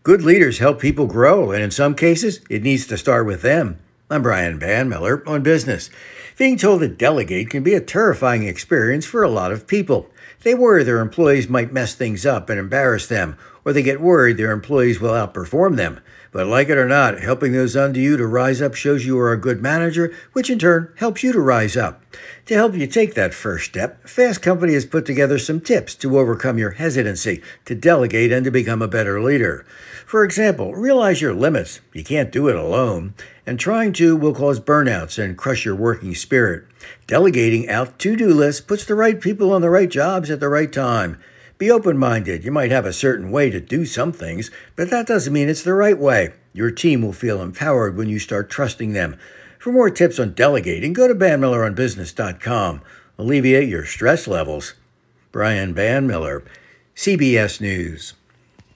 Good leaders help people grow, and in some cases, it needs to start with them. I'm Brian Banmiller on business. Being told to delegate can be a terrifying experience for a lot of people. They worry their employees might mess things up and embarrass them, or they get worried their employees will outperform them. But like it or not, helping those under you to rise up shows you are a good manager, which in turn helps you to rise up. To help you take that first step, Fast Company has put together some tips to overcome your hesitancy to delegate and to become a better leader. For example, realize your limits. You can't do it alone. And trying to will cause burnouts and crush your working spirit. Delegating out to-do lists puts the right people on the right jobs at the right time. Be open-minded. You might have a certain way to do some things, but that doesn't mean it's the right way. Your team will feel empowered when you start trusting them. For more tips on delegating, go to banmilleronbusiness.com. Alleviate your stress levels. Brian Banmiller, CBS News.